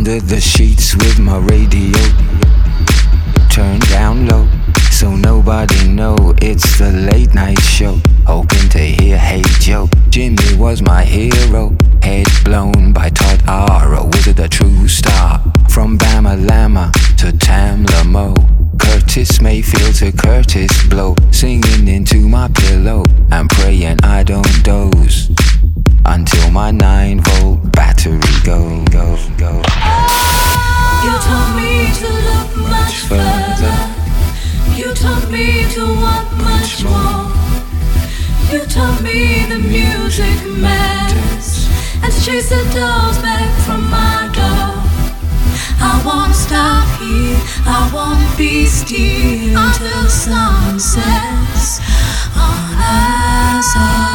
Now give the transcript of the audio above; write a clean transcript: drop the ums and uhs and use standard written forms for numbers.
under the sheets with my radio turned down low, so nobody know it's the late night show. Hoping to hear Hey Joe. Jimmy was my hero, head blown by Todd R. Was it a true star? From Bama Lama to Tamla Mo, Curtis Mayfield to Curtis Blow, singing into my pillow and praying I don't doze until my 9-volt battery go. You told me to look much further. You told me to want much more. You told me the music matters, and to chase the dolls back from my door. I won't stop here, I won't be still until the sun sets on us all.